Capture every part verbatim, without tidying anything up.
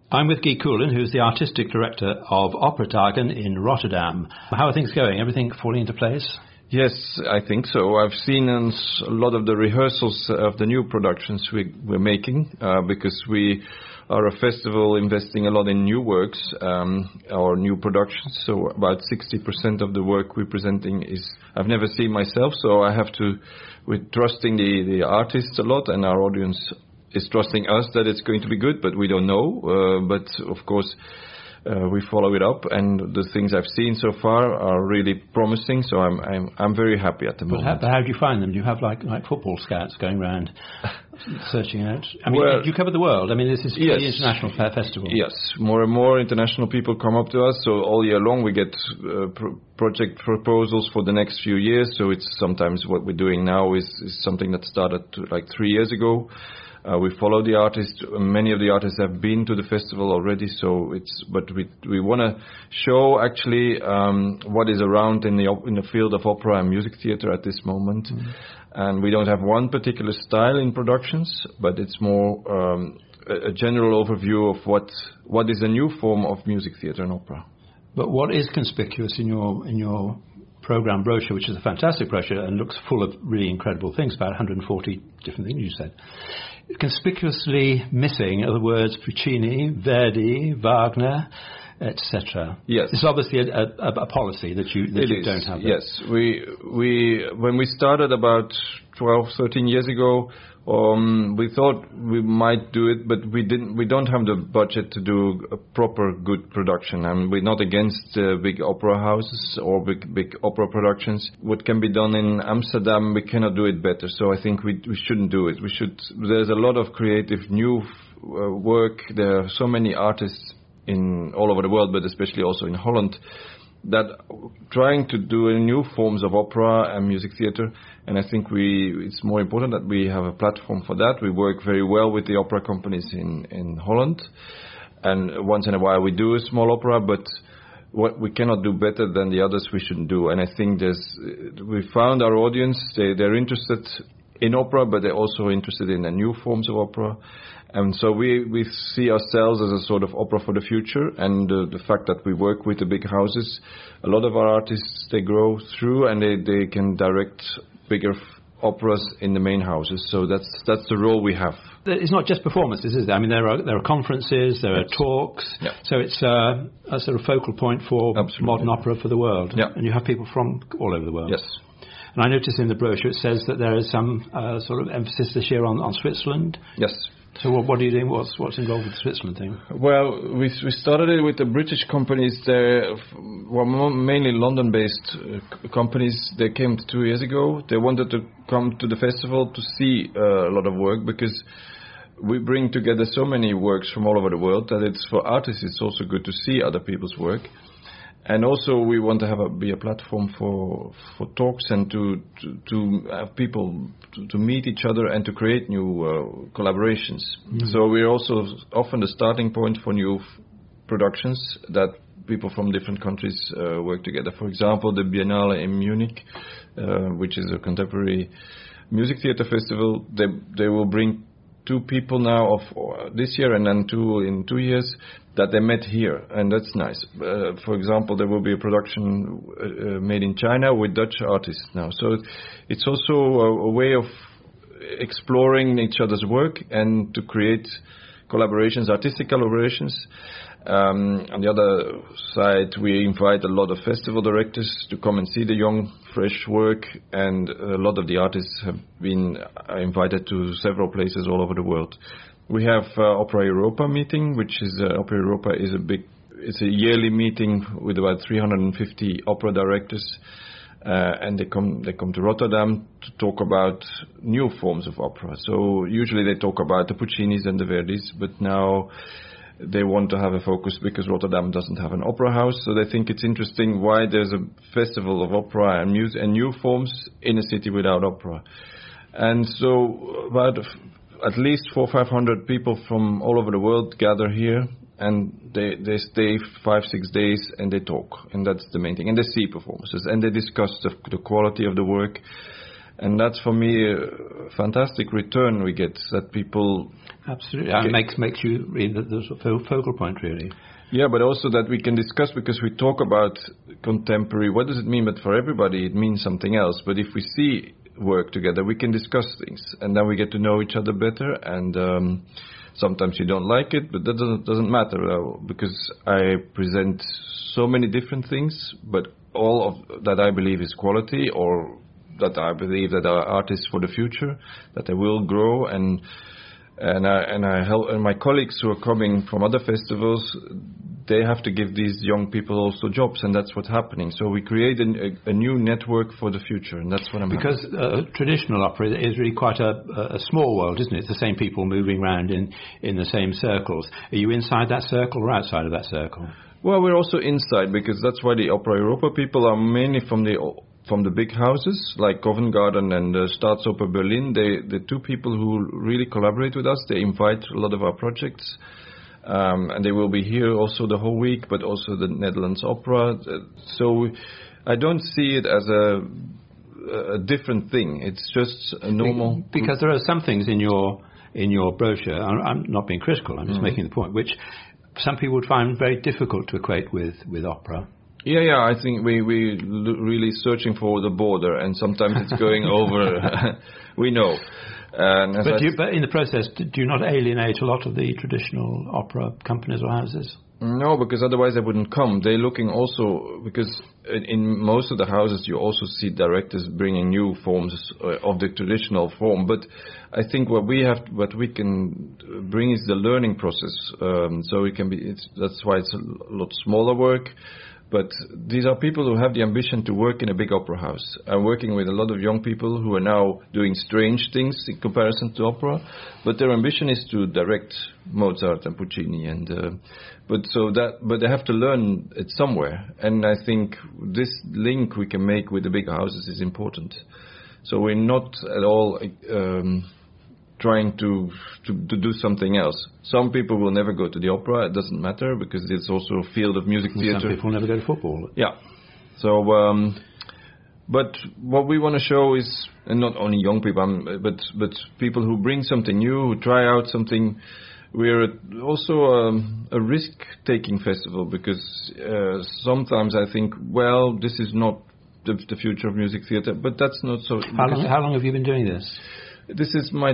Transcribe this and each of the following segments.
I'm with Guy Coulin, who's the artistic director of Operatage in Rotterdam. How are things going? Everything falling into place? Yes, I think so. I've seen a lot of the rehearsals of the new productions we, we're making uh, because we are a festival investing a lot in new works um, or new productions. So about sixty percent of the work we're presenting is I've never seen myself, so I have to, we're trusting the, the artists a lot, and our audience is trusting us that it's going to be good, but we don't know. Uh, but of course, uh, we follow it up, and the things I've seen so far are really promising. So I'm I'm I'm very happy at the but moment. How, how do you find them? Do you have like like football scouts going around searching out? I mean, well, do you cover the world? I mean, this is a yes, international fair festival. Yes, more and more international people come up to us. So all year long we get uh, pro- project proposals for the next few years. So it's sometimes what we're doing now is, is something that started like three years ago. Uh, we follow the artists. Many of the artists have been to the festival already, so it's. But we we want to show actually um, what is around in the op- in the field of opera and music theatre at this moment, mm-hmm. And we don't have one particular style in productions, but it's more um, a, a general overview of what what is a new form of music theatre and opera. But what is conspicuous in your in your program brochure, which is a fantastic brochure and looks full of really incredible things, about one hundred forty different things you said. Conspicuously missing are the words Puccini, Verdi, Wagner, et cetera. Yes, it's obviously a, a, a policy that you that it you is. don't have. Yes, we we when we started about twelve, thirteen years ago, um, we thought we might do it, but we didn't. We don't have the budget to do a proper good production, and we're not against uh, big opera houses or big big opera productions. What can be done in Amsterdam, we cannot do it better. So I think we we shouldn't do it. We should. There's a lot of creative new uh, work. There are so many artists in all over the world, but especially also in Holland, that trying to do new forms of opera and music theatre, and I think we it's more important that we have a platform for that. We work very well with the opera companies in, in Holland, and once in a while we do a small opera, but what we cannot do better than the others we shouldn't do. And I think there's we found our audience, they, they're interested in opera, but they're also interested in the new forms of opera. And so we, we see ourselves as a sort of opera for the future, and uh, the fact that we work with the big houses, a lot of our artists, they grow through and they, they can direct bigger f- operas in the main houses. So that's that's the role we have. It's not just performances, is there? I mean, there are there are conferences, there yes. are talks, yeah. So it's uh, a sort of focal point for Absolutely. modern opera for the world. Yeah. And you have people from all over the world. Yes. And I notice in the brochure it says that there is some uh, sort of emphasis this year on, on Switzerland. Yes. So what, what are you doing? What's what's involved with the Switzerland thing? Well, we we started it with the British companies. They were mainly London-based uh, companies. They came two years ago. They wanted to come to the festival to see uh, a lot of work, because we bring together so many works from all over the world that it's for artists. It's also good to see other people's work. And also, we want to have a, be a platform for for talks and to to, to have people to, to meet each other and to create new uh, collaborations. Mm-hmm. So we're also often the starting point for new f- productions that people from different countries uh, work together. For example, the Biennale in Munich, uh, which is a contemporary music theatre festival, they they will bring two people now of uh, this year and then two in two years that they met here, and that's nice. Uh, for example, there will be a production uh, made in China with Dutch artists now. So it's also a, a way of exploring each other's work and to create collaborations, artistic collaborations. Um, on the other side, we invite a lot of festival directors to come and see the young, fresh work, and a lot of the artists have been invited to several places all over the world. We have uh, Opera Europa meeting, which is uh, Opera Europa is a big, it's a yearly meeting with about three hundred fifty opera directors, uh, and they come they come to Rotterdam to talk about new forms of opera. So usually they talk about the Puccinis and the Verdis, but now they want to have a focus because Rotterdam doesn't have an opera house, so they think it's interesting why there's a festival of opera and music and new forms in a city without opera. And so about at least four or five hundred people from all over the world gather here, and they, they stay five, six days and they talk, and that's the main thing. And they see performances and they discuss the, the quality of the work. And that's for me a fantastic return we get, that people... Absolutely. It makes, makes you really the, the focal point, really. Yeah, but also that we can discuss, because we talk about contemporary, what does it mean? But for everybody, it means something else. But if we see work together, we can discuss things, and then we get to know each other better. And um, sometimes you don't like it, but that doesn't, doesn't matter, uh, because I present so many different things, but all of that I believe is quality, or that I believe that are artists for the future, that they will grow. And And I and I help, and my colleagues who are coming from other festivals, they have to give these young people also jobs, and that's what's happening. So we create a, a new network for the future, and that's what I'm. Because uh, traditional opera is really quite a, a small world, isn't it? It's the same people moving around in, in the same circles. Are you inside that circle or outside of that circle? Well, we're also inside, because that's why the Opera Europa people are mainly from the. From the big houses like Covent Garden and uh, Staatsoper Berlin. They, the two people who really collaborate with us, they invite a lot of our projects, um, and they will be here also the whole week, but also the Netherlands Opera. Uh, so I don't see it as a, a different thing. It's just a normal... Because there are some things in your in your brochure, I'm, I'm not being critical, I'm just mm. making the point, which some people would find very difficult to equate with, with opera. Yeah, yeah, I think we we l- really searching for the border, and sometimes it's going over. We know. And but, you, but in the process, do you not alienate a lot of the traditional opera companies or houses? No, because otherwise they wouldn't come. They're looking also, because in, in most of the houses you also see directors bringing new forms of the traditional form. But I think what we have, what we can bring is the learning process. Um, so it can be. It's, that's why it's a lot smaller work. But these are people who have the ambition to work in a big opera house. I'm working with a lot of young people who are now doing strange things in comparison to opera, but their ambition is to direct Mozart and Puccini. And uh, but so that, but they have to learn it somewhere. And I think this link we can make with the big houses is important. So we're not at all um, trying to, to to do something else. Some people will never go to the opera. It doesn't matter, because it's also a field of music theatre. Some people never go to football. Yeah. So, um, but what we want to show is, and not only young people, um, but but people who bring something new, who try out something. We're also um, a risk-taking festival, because uh, sometimes I think, well, this is not the, the future of music theatre, but that's not so. How long, how long have you been doing this? This is my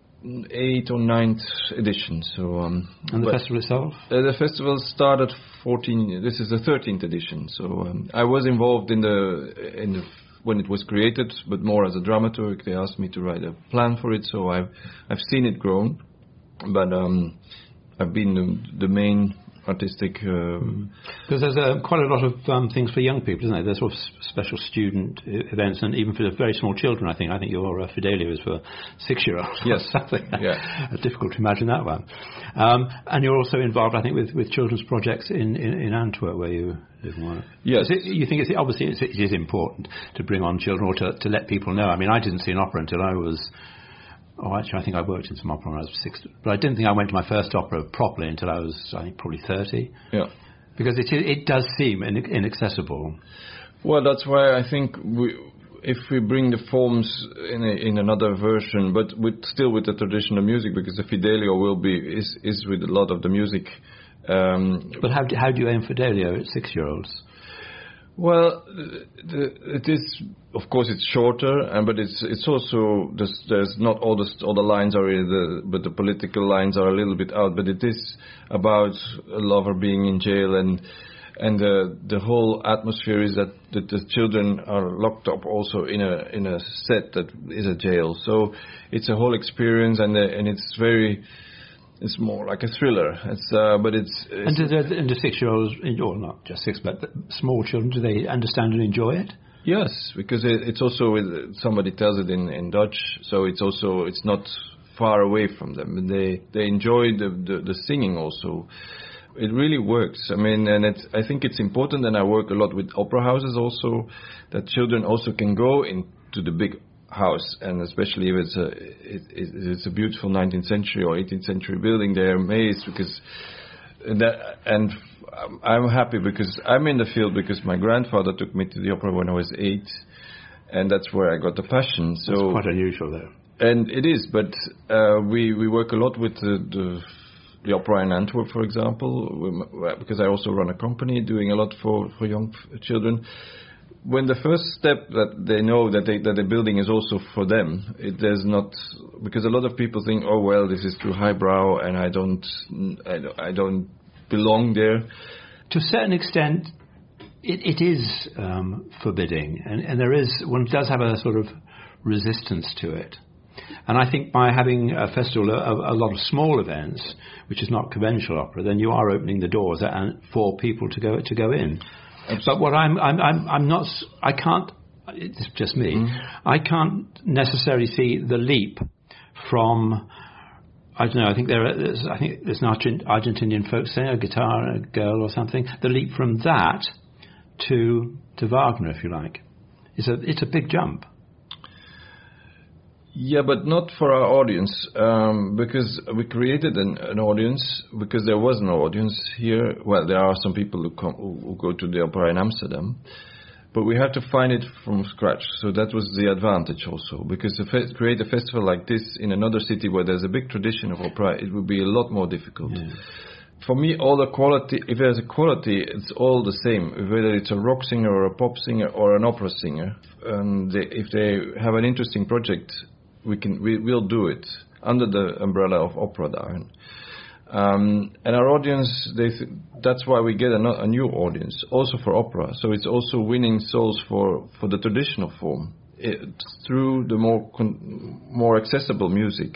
eighth or ninth edition. So um, and the festival itself? Uh, the festival started fourteen. This is the thirteenth edition. So um, I was involved in the in the when it was created, but more as a dramaturg. They asked me to write a plan for it, so I've I've seen it grown. But um, I've been the, the main artistic. Because uh, mm. there's uh, quite a lot of um, things for young people, isn't there? There's sort of special student events, and even for the very small children. I think I think your uh, Fidelio is for six-year-olds. Yes, or something. Yeah, it's difficult to imagine that one. Um, and you're also involved, I think, with, with children's projects in, in, in Antwerp, where you live and work. Yes, it, you think it's obviously it's, it is important to bring on children, or to to let people know. I mean, I didn't see an opera until I was. Oh, actually, I think I worked in some opera when I was six, but I didn't think I went to my first opera properly until I was, I think, probably thirty. Yeah, because it it does seem in, inaccessible. Well, that's why I think we, if we bring the forms in a, in another version, but with still with the traditional music, because the Fidelio will be is is with a lot of the music. Um, but how do, how do you aim Fidelio at six-year-olds? Well, the, it is, of course, it's shorter, and but it's it's also there's, there's not all the all the lines are in the, but the political lines are a little bit out. But it is about a lover being in jail, and and the the whole atmosphere is that, that the children are locked up also in a in a set that is a jail. So it's a whole experience, and the, and it's very. It's more like a thriller. It's, uh, but it's, it's and do the, and do six-year-olds, or not just six, but small children, do they understand and enjoy it? Yes, because it, it's also with, somebody tells it in, in Dutch, so it's also it's not far away from them. And they they enjoy the, the the singing also. It really works. I mean, and it's, I think it's important, and I work a lot with opera houses also, that children also can go into the big house, and especially if it's a it, it's a beautiful nineteenth century or eighteenth century building, they're amazed, because that, and I'm happy because I'm in the field because my grandfather took me to the opera when I was eight, and that's where I got the passion. So that's quite unusual, though. And it is, but uh, we we work a lot with the, the the opera in Antwerp, for example, because I also run a company doing a lot for for young children. When the first step that they know that they, that the building is also for them, it does not, because a lot of people think, oh well, this is too highbrow, and I don't, I don't, I don't belong there. To a certain extent, it, it is um, forbidding, and, and there is, one does have a sort of resistance to it. And I think by having a festival, a, a lot of small events, which is not conventional opera, then you are opening the doors and for people to go to go in. But what I'm, I'm, I'm, I'm not, I can't, it's just me, mm. I can't necessarily see the leap from, I don't know, I think there is, I think there's an Argentinian folk singer, a guitar girl or something, the leap from that to, to Wagner, if you like. It's a, it's a big jump. Yeah, but not for our audience, um, because we created an, an audience, because there was no audience here. Well, there are some people who, come, who, who go to the opera in Amsterdam, but we had to find it from scratch. So that was the advantage also, because to fe- create a festival like this in another city where there's a big tradition of opera, it would be a lot more difficult. Yeah. For me, all the quality, if there's a quality, it's all the same, whether it's a rock singer or a pop singer or an opera singer. Um, they, if they have an interesting project, we can we will do it under the umbrella of Opera Dagen. Um, and our audience, they th- that's why we get a, no- a new audience, also for opera. So it's also winning souls for, for the traditional form it, through the more con- more accessible music.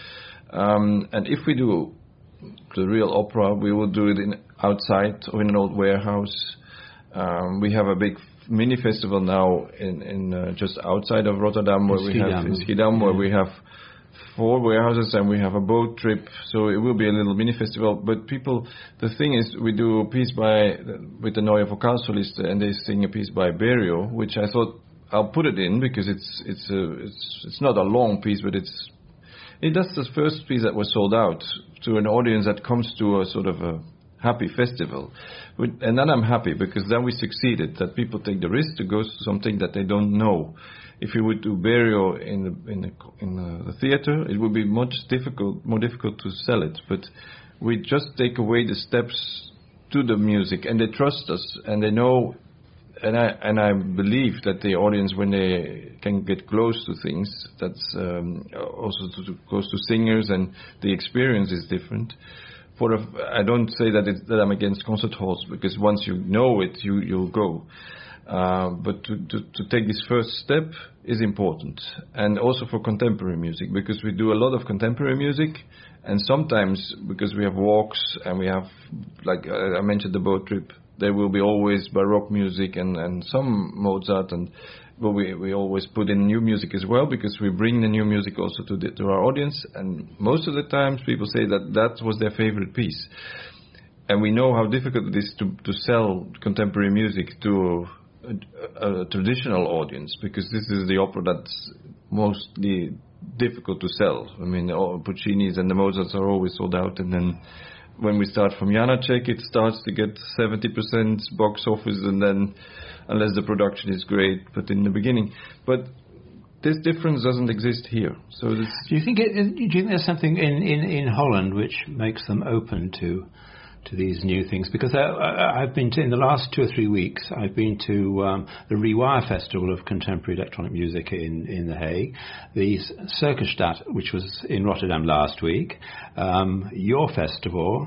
Um, and if we do the real opera, we will do it in outside or in an old warehouse. Um, we have a big mini festival now in, in uh, just outside of Rotterdam, where we have in Schiedam, where we have four warehouses and we have a boat trip. So it will be a little mini festival. But people, the thing is, we do a piece by with the Neue Vokalsoliste, and they sing a piece by Berio, which I thought I'll put it in because it's it's a, it's it's not a long piece, but it's it that's the first piece that was sold out to an audience that comes to a sort of a happy festival. And then I'm happy because then we succeeded, that people take the risk to go to something that they don't know. If you would do Berio in the in the, in the, the theater, it would be much difficult, more difficult to sell it. But we just take away the steps to the music, and they trust us, and they know. And I and I believe that the audience, when they can get close to things, that's um, also to, to close to singers, and the experience is different. For a, I don't say that, it, that I'm against concert halls, because once you know it, you, you'll go. Uh, but to, to, to take this first step is important. And also for contemporary music, because we do a lot of contemporary music, and sometimes, because we have walks, and we have, like I mentioned, the boat trip, there will be always Baroque music and, and some Mozart, and but we, we always put in new music as well, because we bring the new music also to the, to our audience. And most of the times people say that that was their favorite piece. And we know how difficult it is to, to sell contemporary music to a, a, a traditional audience, because this is the opera that's mostly difficult to sell. I mean, all Puccini's and the Mozarts are always sold out, and then when we start from Janacek, it starts to get seventy percent box office, and then unless the production is great, but in the beginning. But this difference doesn't exist here. So this do you think it, do you think there's something in, in, in Holland which makes them open to to these new things? Because I, I've been to, in the last two or three weeks, I've been to um, the Rewire Festival of Contemporary Electronic Music in, in The Hague, the Circusstad, which was in Rotterdam last week, um, your festival,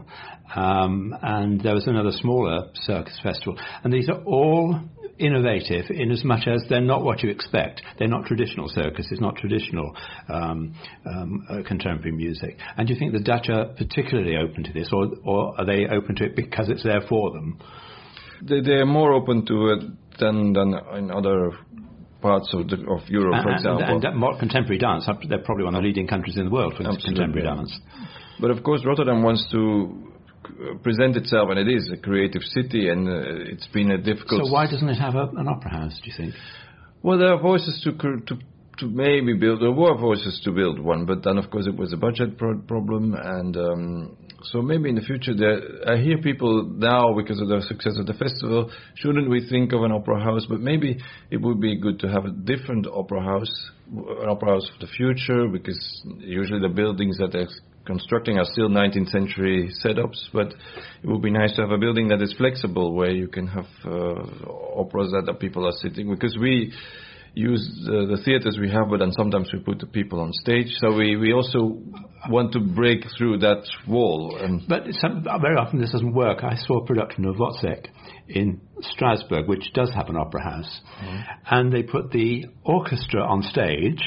um, and there was another smaller circus festival. And these are all innovative in as much as they're not what you expect. They're not traditional circus. It's not traditional um, um, uh, contemporary music. And do you think the Dutch are particularly open to this, or, or are they open to it because it's there for them? They, they're more open to it than, than in other parts of, the, of Europe, and, for example. And, and more contemporary dance, they're probably one of the leading countries in the world for contemporary dance. But of course, Rotterdam wants to present itself, and it is a creative city, and uh, it's been a difficult... So why doesn't it have a, an opera house, do you think? Well, there are voices to to, to maybe build, there were voices to build one, but then of course it was a budget pro- problem, and um, So maybe in the future, there, I hear people now, because of the success of the festival, shouldn't we think of an opera house? But maybe it would be good to have a different opera house, an opera house for the future, because usually the buildings that they're constructing are still nineteenth century setups. But it would be nice to have a building that is flexible, where you can have uh, operas that the people are sitting, because we use the, the theaters we have, but then sometimes we put the people on stage. So we, we also want to break through that wall. And but some, very often this doesn't work. I saw a production of Wozzeck in Strasbourg, which does have an opera house, mm-hmm. and they put the orchestra on stage,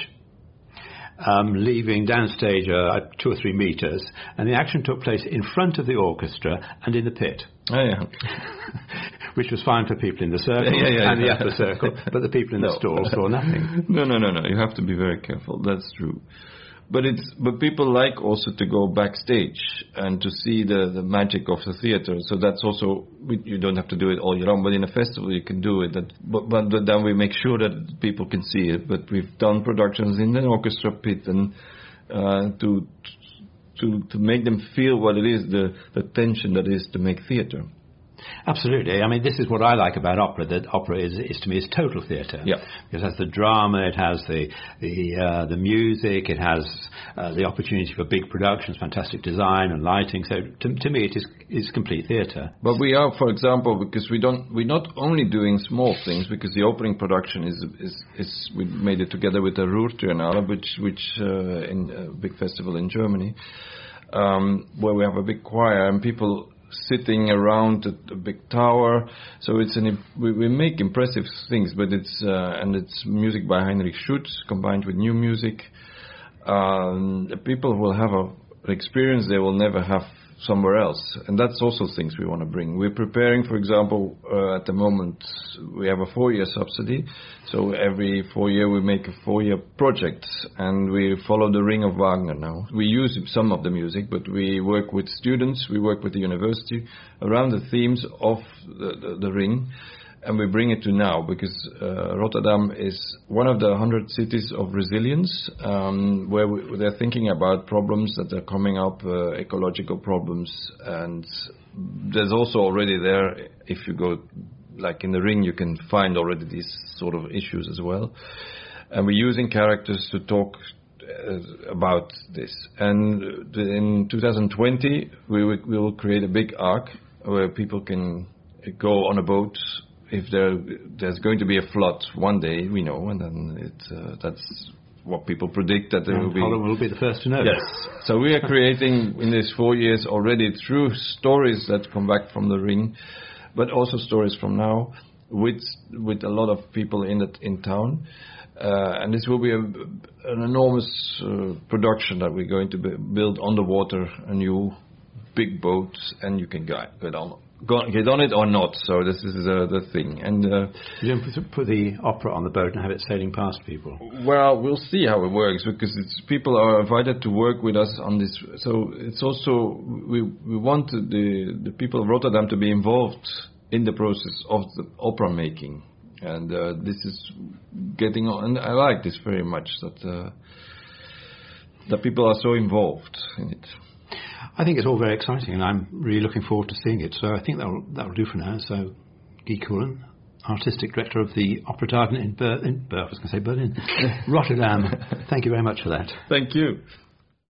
um, leaving downstage uh, two or three meters, and the action took place in front of the orchestra and in the pit. Oh, yeah. Which was fine for people in the circle yeah, yeah, yeah, and yeah. the upper circle, but the people in no. the stall saw nothing. No, no, no, no. You have to be very careful. That's true. But it's but people like also to go backstage and to see the, the magic of the theater. So that's also, you don't have to do it all year long, but in a festival you can do it. That, but, but then we make sure that people can see it. But we've done productions in an orchestra pit and uh, to to to make them feel what it is, the, the tension that is to make theater. Absolutely. I mean, this is what I like about opera. That opera is, is to me, is total theatre. Yeah. It has the drama, it has the the uh, the music, it has uh, the opportunity for big productions, fantastic design and lighting. So to, to me, it is is complete theatre. But we are, for example, because we don't we're not only doing small things, because the opening production is is, is we made it together with the Ruhrtriennale, which which uh, in a big festival in Germany, um, where we have a big choir and people sitting around a, a big tower. So it's an we, we make impressive things, but it's uh, and it's music by Heinrich Schütz combined with new music. Um, the people will have a, an experience they will never have somewhere else, and that's also things we want to bring. We're preparing, for example, uh, at the moment we have a four-year subsidy, so every four year we make a four-year project, and we follow the Ring of Wagner now. We use some of the music, but we work with students, we work with the university around the themes of the, the, the Ring, and we bring it to now, because uh, Rotterdam is one of the hundred cities of resilience, um, where we, they're thinking about problems that are coming up, uh, ecological problems, and there's also already there, if you go, like in the Ring, you can find already these sort of issues as well. And we're using characters to talk uh, about this. And in two thousand twenty, we will, we will create a big arc where people can go on a boat. If there there's going to be a flood one day, we know, and then it uh, that's what people predict, that there and will be. Holland will be the first to know. Yes. So we are creating in these four years already through stories that come back from the Ring, but also stories from now with with a lot of people in it in town, uh, and this will be a, an enormous uh, production that we're going to be, build on the water, a new big boat, and you can go get on. Go, get on it or not, so this is uh, the thing. And uh, you don't put the opera on the boat and have it sailing past people. Well, we'll see how it works, because it's, people are invited to work with us on this. So it's also we we want the the people of Rotterdam to be involved in the process of the opera making, and uh, this is getting on. And I like this very much, that uh, that people are so involved in it. I think it's all very exciting, and I'm really looking forward to seeing it. So I think that'll that'll do for now. So, Guy Coulen, artistic director of the Opera Garden in, Ber- in Ber- I was going to say Berlin, Rotterdam. Thank you very much for that. Thank you.